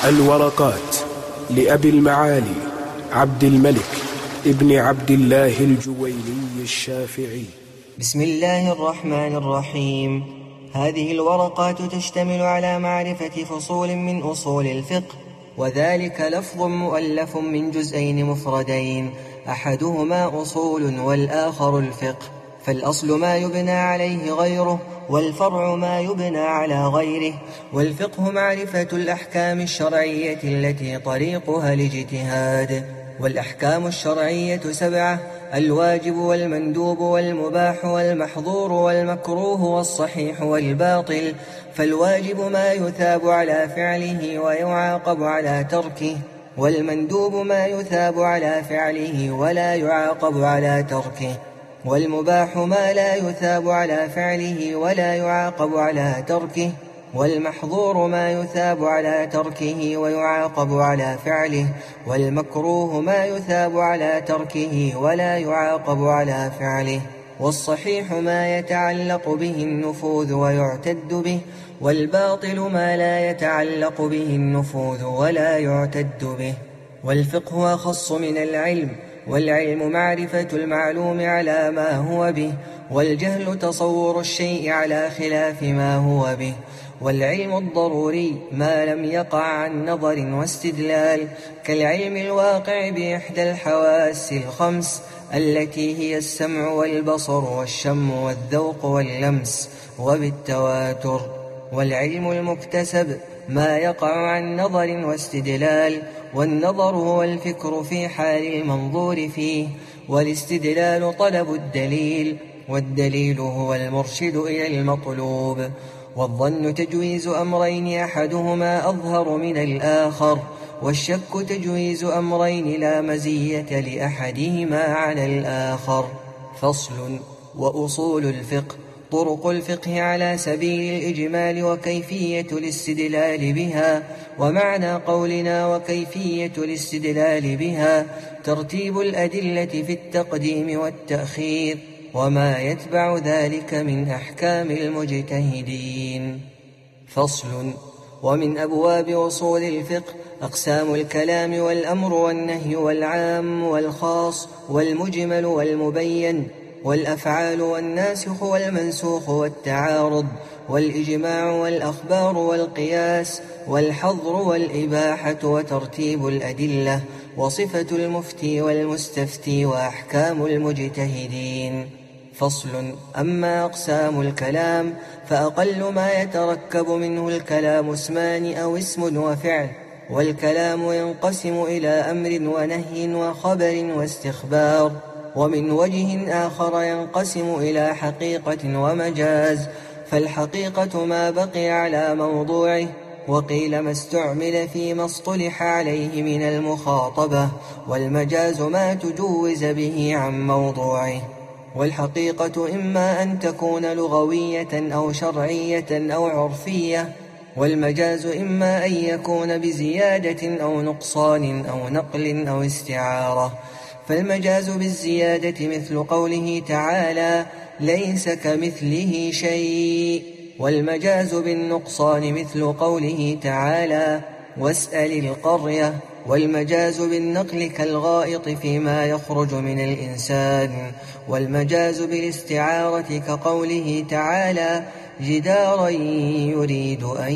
الورقات لأبي المعالي عبد الملك ابن عبد الله الجويني الشافعي. بسم الله الرحمن الرحيم. هذه الورقات تشتمل على معرفة فصول من أصول الفقه، وذلك لفظ مؤلف من جزئين مفردين، أحدهما أصول والآخر الفقه. فالأصل ما يبنى عليه غيره، والفرع ما يبنى على غيره. والفقه معرفة الأحكام الشرعية التي طريقها الاجتهاد. والأحكام الشرعية 7: الواجب والمندوب والمباح والمحظور والمكروه والصحيح والباطل. فالواجب ما يثاب على فعله ويعاقب على تركه، والمندوب ما يثاب على فعله ولا يعاقب على تركه، والمباح ما لا يثاب على فعله ولا يعاقب على تركه، والمحظور ما يثاب على تركه ويعاقب على فعله، والمكروه ما يثاب على تركه ولا يعاقب على فعله، والصحيح ما يتعلق به النفوذ ويعتد به، والباطل ما لا يتعلق به النفوذ ولا يعتد به. والفقه أخص من العلم، والعلم معرفة المعلوم على ما هو به، والجهل تصور الشيء على خلاف ما هو به. والعلم الضروري ما لم يقع عن نظر واستدلال، كالعلم الواقع بإحدى الحواس الخمس التي هي السمع والبصر والشم والذوق واللمس، وبالتواتر. والعلم المكتسب ما يقع عن نظر واستدلال، والنظر هو الفكر في حال المنظور فيه، والاستدلال طلب الدليل، والدليل هو المرشد إلى المطلوب. والظن تجويز أمرين أحدهما أظهر من الآخر، والشك تجويز أمرين لا مزية لأحدهما على الآخر. فصل. وأصول الفقه: طرق الفقه على سبيل الإجمال وكيفية الاستدلال بها. ومعنى قولنا وكيفية الاستدلال بها ترتيب الأدلة في التقديم والتأخير، وما يتبع ذلك من أحكام المجتهدين. فصل. ومن أبواب أصول الفقه أقسام الكلام والأمر والنهي والعام والخاص والمجمل والمبين، والأفعال والناسخ والمنسوخ والتعارض، والإجماع والأخبار والقياس، والحظر والإباحة، وترتيب الأدلة، وصفة المفتي والمستفتي، وأحكام المجتهدين. فصل. أما أقسام الكلام فأقل ما يتركب منه الكلام اسمان أو اسم وفعل. والكلام ينقسم إلى أمر ونهي وخبر واستخبار. ومن وجه آخر ينقسم إلى حقيقة ومجاز. فالحقيقة ما بقي على موضوعه، وقيل ما استعمل فيما اصطلح عليه من المخاطبة. والمجاز ما تجوز به عن موضوعه. والحقيقة إما أن تكون لغوية أو شرعية أو عرفية. والمجاز إما أن يكون بزيادة أو نقصان أو نقل أو استعارة. فالمجاز بالزيادة مثل قوله تعالى: ليس كمثله شيء. والمجاز بالنقصان مثل قوله تعالى: واسأل القرية. والمجاز بالنقل كالغائط فيما يخرج من الإنسان. والمجاز بالاستعارة كقوله تعالى: جدارا يريد أن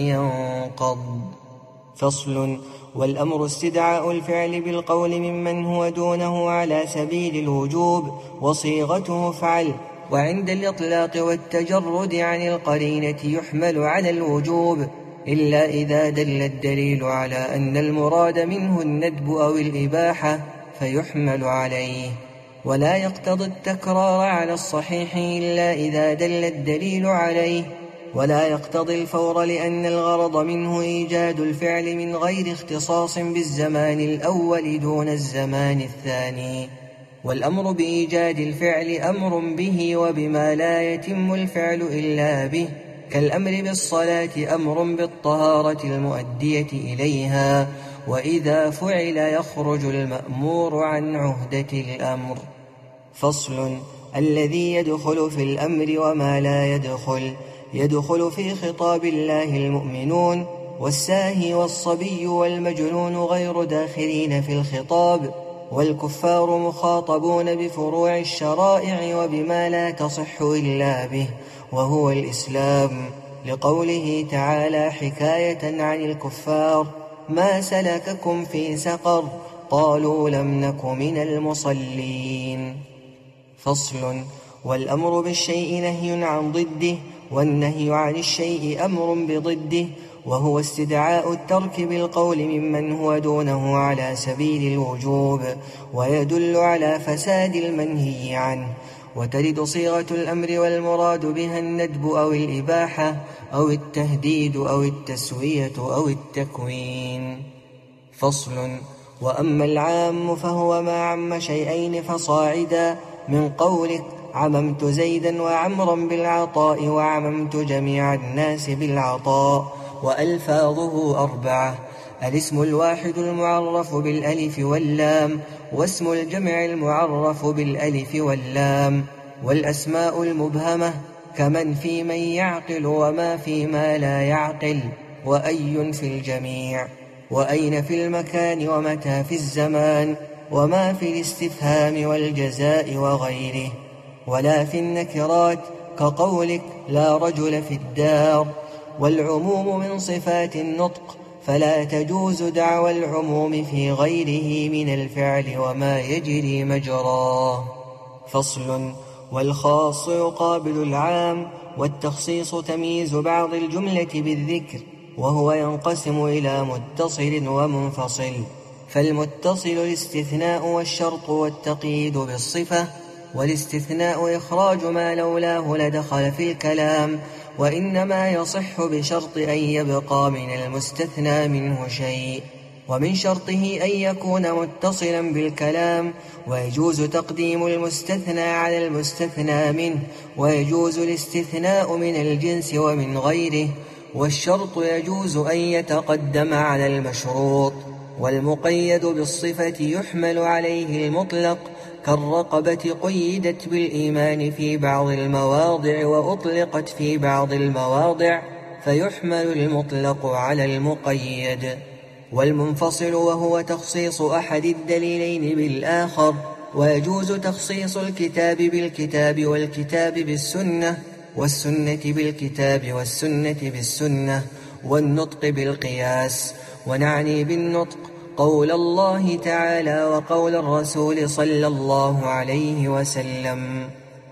ينقض. فصل. والأمر استدعاء الفعل بالقول ممن هو دونه على سبيل الوجوب، وصيغته افعل. وعند الإطلاق والتجرد عن القرينة يحمل على الوجوب، إلا إذا دل الدليل على أن المراد منه الندب أو الإباحة فيحمل عليه. ولا يقتضي التكرار على الصحيح إلا إذا دل الدليل عليه. ولا يقتضي الفور لأن الغرض منه إيجاد الفعل من غير اختصاص بالزمان الأول دون الزمان الثاني. والأمر بإيجاد الفعل أمر به وبما لا يتم الفعل إلا به، كالأمر بالصلاة أمر بالطهارة المؤدية إليها، وإذا فعل يخرج المأمور عن عهدة الأمر. فصل. الذي يدخل في الأمر وما لا يدخل: يدخل في خطاب الله المؤمنون، والساهي والصبي والمجنون غير داخلين في الخطاب، والكفار مخاطبون بفروع الشرائع وبما لا تصح إلا به وهو الإسلام، لقوله تعالى حكاية عن الكفار: ما سلككم في سقر؟ قالوا لم نك من المصلين. فصل. والأمر بالشيء نهي عن ضده، والنهي عن الشيء أمر بضده، وهو استدعاء الترك بالقول ممن هو دونه على سبيل الوجوب، ويدل على فساد المنهي عنه. وترد صيغة الأمر والمراد بها الندب أو الإباحة أو التهديد أو التسوية أو التكوين. فصل. وأما العام فهو ما عم شيئين فصاعدا، من قولك عممت زيدا وعمرا بالعطاء وعممت جميع الناس بالعطاء. وألفاظه 4: الاسم الواحد المعرف بالألف واللام، واسم الجمع المعرف بالألف واللام، والأسماء المبهمة كمن في من يعقل وما في ما لا يعقل، وأي في الجميع، وأين في المكان، ومتى في الزمان، وما في الاستفهام والجزاء وغيره. ولا في النكرات كقولك لا رجل في الدار. والعموم من صفات النطق، فلا تجوز دعوى العموم في غيره من الفعل وما يجري مجراه. فصل. والخاص يقابل العام، والتخصيص تمييز بعض الجملة بالذكر، وهو ينقسم إلى متصل ومنفصل. فالمتصل الاستثناء والشرط والتقييد بالصفة، والاستثناء إخراج ما لولاه لدخل في الكلام، وإنما يصح بشرط أن يبقى من المستثنى منه شيء، ومن شرطه أن يكون متصلا بالكلام، ويجوز تقديم المستثنى على المستثنى منه، ويجوز الاستثناء من الجنس ومن غيره، والشرط يجوز أن يتقدم على المشروط. والمقيد بالصفة يحمل عليه المطلق، كالرقبة قيدت بالإيمان في بعض المواضع وأطلقت في بعض المواضع، فيحمل المطلق على المقيد. والمنفصل وهو تخصيص أحد الدليلين بالآخر، ويجوز تخصيص الكتاب بالكتاب والكتاب بالسنة، والسنة بالكتاب والسنة بالسنة، والنطق بالقياس. ونعني بالنطق قول الله تعالى وقول الرسول صلى الله عليه وسلم.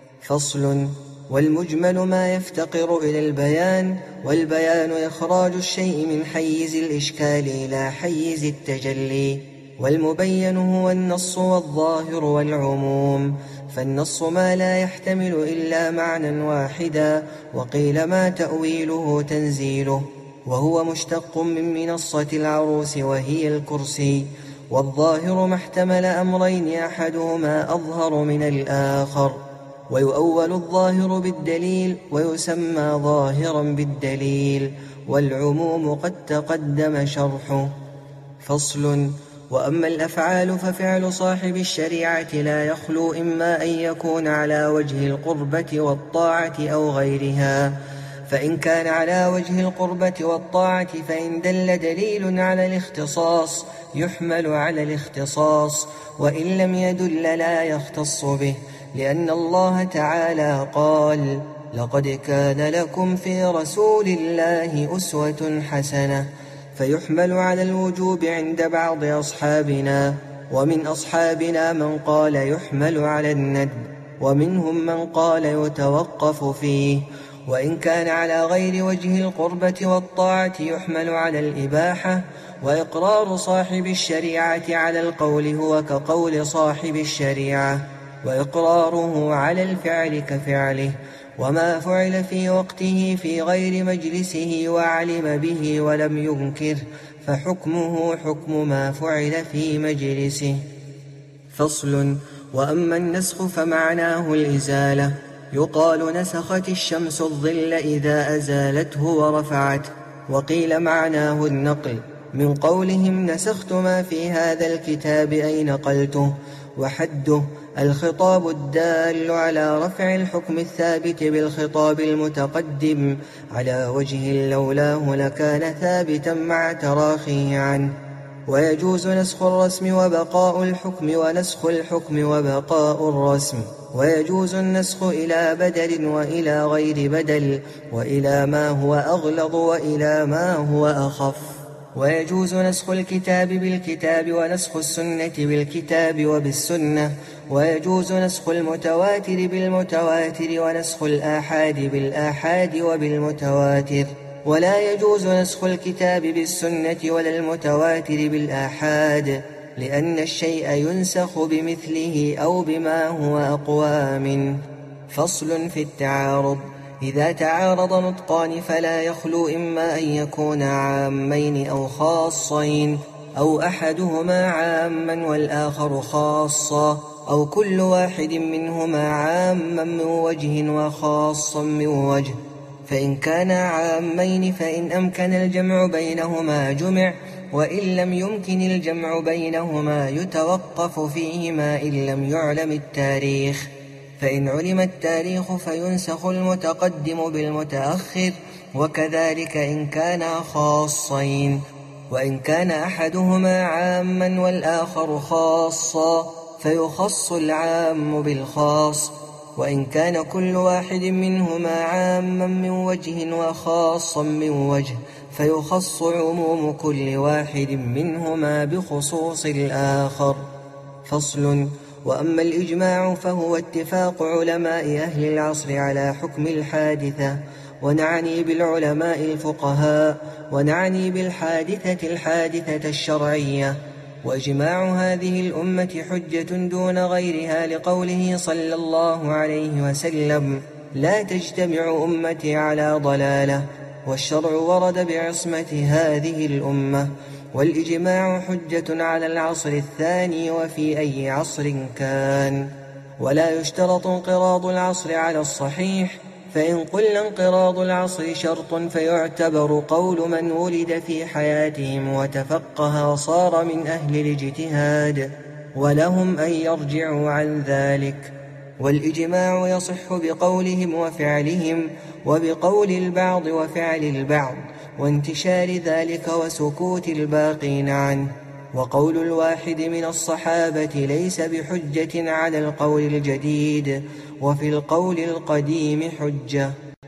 فصل. والمجمل ما يفتقر إلى البيان، والبيان إخراج الشيء من حيز الإشكال إلى حيز التجلي. والمبين هو النص والظاهر والعموم، فالنص ما لا يحتمل إلا معنى واحدا، وقيل ما تأويله تنزيله، وهو مشتق من منصة العروس وهي الكرسي. والظاهر ما احتمل أمرين أحدهما أظهر من الآخر، ويؤول الظاهر بالدليل ويسمى ظاهرا بالدليل، والعموم قد تقدم شرحه. فصل. وأما الأفعال ففعل صاحب الشريعة لا يخلو إما أن يكون على وجه القربة والطاعة أو غيرها، فإن كان على وجه القربة والطاعة فإن دل دليل على الاختصاص يحمل على الاختصاص، وإن لم يدل لا يختص به، لأن الله تعالى قال: لقد كان لكم في رسول الله أسوة حسنة، فيحمل على الوجوب عند بعض أصحابنا، ومن أصحابنا من قال يحمل على الندب، ومنهم من قال يتوقف فيه. وإن كان على غير وجه القربة والطاعة يحمل على الإباحة، وإقرار صاحب الشريعة على القول هو كقول صاحب الشريعة، وإقراره على الفعل كفعله، وما فعل في وقته في غير مجلسه وعلم به ولم ينكر فحكمه حكم ما فعل في مجلسه. فصل. وأما النسخ فمعناه الإزالة، يقال نسخت الشمس الظل إذا أزالته ورفعته، وقيل معناه النقل، من قولهم نسخت ما في هذا الكتاب أي نقلته، وحده الخطاب الدال على رفع الحكم الثابت بالخطاب المتقدم على وجه لولاه لكان ثابتا مع تراخيه عنه. ويجوز نسخ الرسم وبقاء الحكم، ونسخ الحكم وبقاء الرسم. ويجوز النسخ إلى بدل وإلى غير بدل، وإلى ما هو أغلظ وإلى ما هو أخف. ويجوز نسخ الكتاب بالكتاب، ونسخ السنة بالكتاب وبالسنة. ويجوز نسخ المتواتر بالمتواتر، ونسخ الآحاد بالآحاد وبالمتواتر. ولا يجوز نسخ الكتاب بالسنة ولا المتواتر بالآحاد، لأن الشيء ينسخ بمثله أو بما هو أقوى منه. فصل في التعارض. إذا تعارض نطقان فلا يخلو إما أن يكونا عامين أو خاصين، أو أحدهما عاما والآخر خاصا، أو كل واحد منهما عاما من وجه وخاصا من وجه. فإن كانا عامين فإن أمكن الجمع بينهما جمع، وإن لم يمكن الجمع بينهما يتوقف فيهما إن لم يعلم التاريخ. فإن علم التاريخ فينسخ المتقدم بالمتأخر، وكذلك إن كانا خاصين. وإن كان أحدهما عاما والآخر خاصا فيخص العام بالخاص. وإن كان كل واحد منهما عاما من وجه وخاصا من وجه فيخص عموم كل واحد منهما بخصوص الآخر. فصل. وأما الإجماع فهو اتفاق علماء أهل العصر على حكم الحادثة، ونعني بالعلماء الفقهاء، ونعني بالحادثة الحادثة الشرعية. وإجماع هذه الأمة حجة دون غيرها، لقوله صلى الله عليه وسلم: لا تجتمع أمتي على ضلالة. والشرع ورد بعصمة هذه الأمة. والإجماع حجة على العصر الثاني وفي أي عصر كان. ولا يشترط انقراض العصر على الصحيح، فإن قلنا انقراض العصر شرط فيعتبر قول من ولد في حياتهم وتفقه وصار من أهل الاجتهاد، ولهم أن يرجعوا عن ذلك. والإجماع يصح بقولهم وفعلهم، وبقول البعض وفعل البعض، وانتشار ذلك وسكوت الباقين عنه. وقول الواحد من الصحابة ليس بحجة على القول الجديد، وفي القول القديم حجة.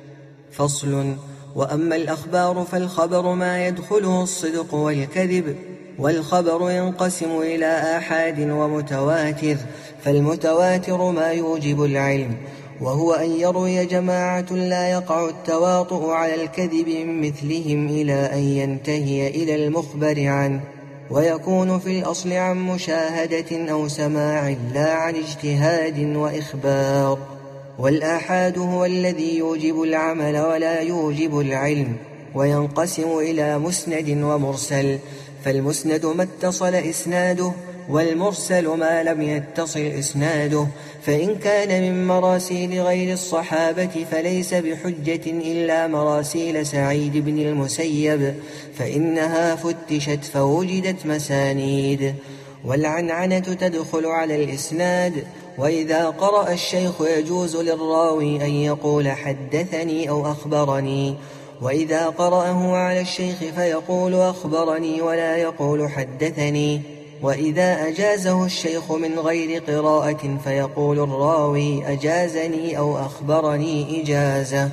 فصل. وأما الأخبار فالخبر ما يدخله الصدق والكذب. والخبر ينقسم إلى آحاد ومتواتر. فالمتواتر ما يوجب العلم، وهو أن يروي جماعة لا يقع التواطؤ على الكذب من مثلهم إلى أن ينتهي إلى المخبر عنه، ويكون في الأصل عن مشاهدة أو سماع لا عن اجتهاد وإخبار. والآحاد هو الذي يوجب العمل ولا يوجب العلم، وينقسم إلى مسند ومرسل. فالمسند ما اتصل إسناده، والمرسل ما لم يتصل إسناده. فإن كان من مراسيل غير الصحابة فليس بحجة إلا مراسيل سعيد بن المسيب، فإنها فتشت فوجدت مسانيد. والعنعنة تدخل على الإسناد. وإذا قرأ الشيخ يجوز للراوي أن يقول حدثني أو أخبرني، وإذا قرأه على الشيخ فيقول أخبرني ولا يقول حدثني. وإذا أجازه الشيخ من غير قراءة فيقول الراوي أجازني أو أخبرني إجازة.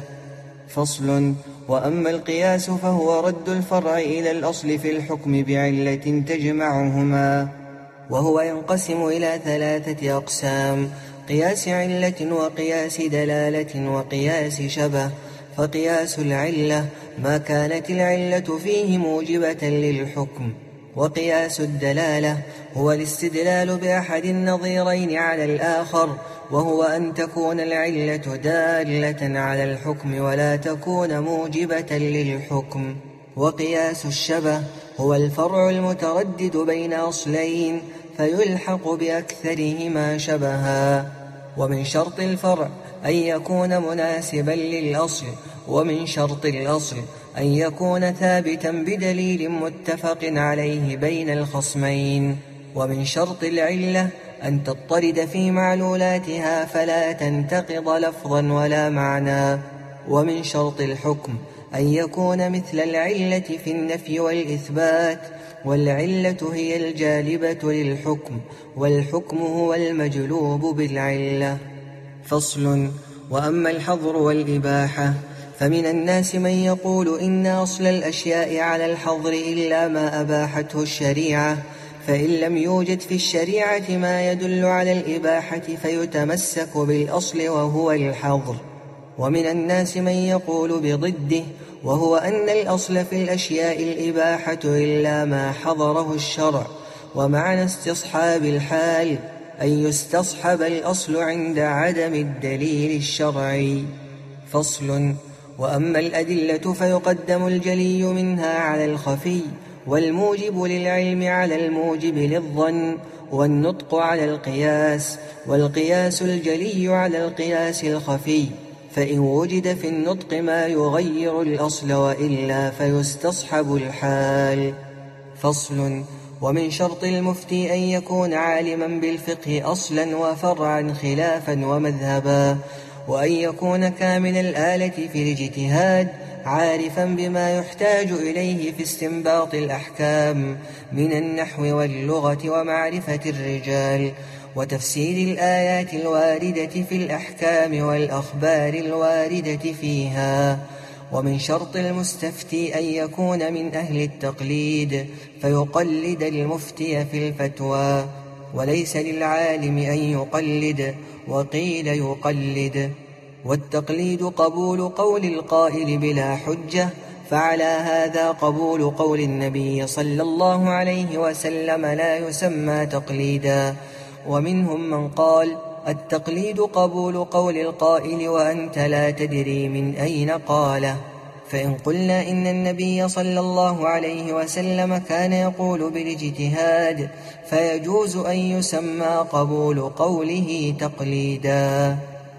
فصل. وأما القياس فهو رد الفرع إلى الأصل في الحكم بعلة تجمعهما، وهو ينقسم إلى 3 أقسام: قياس علة، وقياس دلالة، وقياس شبه. فقياس العلة ما كانت العلة فيه موجبة للحكم. وقياس الدلالة هو الاستدلال بأحد النظيرين على الآخر، وهو أن تكون العلة دالة على الحكم ولا تكون موجبة للحكم. وقياس الشبه هو الفرع المتردد بين أصلين فيلحق بأكثرهما شبها. ومن شرط الفرع أن يكون مناسبا للأصل، ومن شرط الأصل أن يكون ثابتا بدليل متفق عليه بين الخصمين. ومن شرط العلة أن تضطرد في معلولاتها فلا تنتقض لفظا ولا معنى. ومن شرط الحكم أن يكون مثل العلة في النفي والإثبات، والعلة هي الجالبة للحكم، والحكم هو المجلوب بالعلة. فصل. وأما الحظر والإباحة فمن الناس من يقول إن أصل الأشياء على الحظر إلا ما أباحته الشريعة، فإن لم يوجد في الشريعة ما يدل على الإباحة فيتمسك بالأصل وهو الحظر. ومن الناس من يقول بضده، وهو أن الأصل في الأشياء الإباحة إلا ما حظره الشرع، ومعنى استصحاب الحال أن يستصحب الأصل عند عدم الدليل الشرعي. فصل. وأما الأدلة فيقدم الجلي منها على الخفي، والموجب للعلم على الموجب للظن، والنطق على القياس، والقياس الجلي على القياس الخفي، فإن وجد في النطق ما يغير الأصل وإلا فيستصحب الحال. فصل. ومن شرط المفتي أن يكون عالما بالفقه أصلا وفرعا خلافا ومذهبا، وأن يكون كامل الآلة في الاجتهاد، عارفا بما يحتاج إليه في استنباط الأحكام من النحو واللغة ومعرفة الرجال، وتفسير الآيات الواردة في الأحكام والأخبار الواردة فيها. ومن شرط المستفتي أن يكون من أهل التقليد فيقلد المفتي في الفتوى، وليس للعالم أن يقلد، وقيل يقلد. والتقليد قبول قول القائل بلا حجة، فعلى هذا قبول قول النبي صلى الله عليه وسلم لا يسمى تقليدا. ومنهم من قال التقليد قبول قول القائل وأنت لا تدري من أين قاله. فإن قلنا إن النبي صلى الله عليه وسلم كان يقول بالاجتهاد فيجوز أن يسمى قبول قوله تقليدا.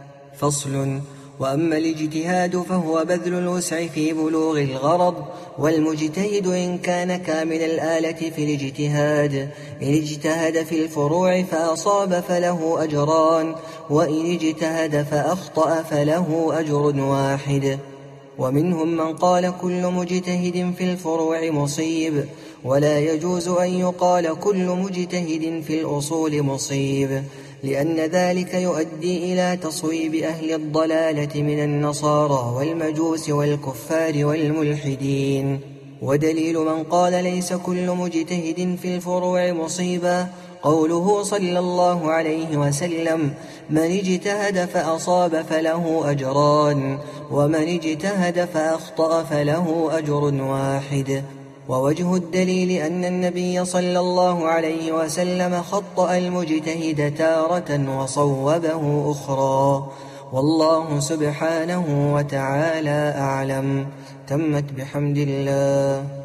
فصل. وأما الاجتهاد فهو بذل الوسع في بلوغ الغرض، والمجتهد إن كان كامل الآلة في الاجتهاد، إن اجتهد في الفروع فأصاب فله أجران، وإن اجتهد فأخطأ فله أجر واحد. ومنهم من قال كل مجتهد في الفروع مصيب، ولا يجوز أن يقال كل مجتهد في الأصول مصيب، لأن ذلك يؤدي إلى تصويب أهل الضلالة من النصارى والمجوس والكفار والملحدين. ودليل من قال ليس كل مجتهد في الفروع مصيبا قوله صلى الله عليه وسلم: من اجتهد فأصاب فله أجران، ومن اجتهد فأخطأ فله أجر واحد. ووجه الدليل أن النبي صلى الله عليه وسلم خطأ المجتهد تارة وصوبه أخرى، والله سبحانه وتعالى أعلم. تمت بحمد الله.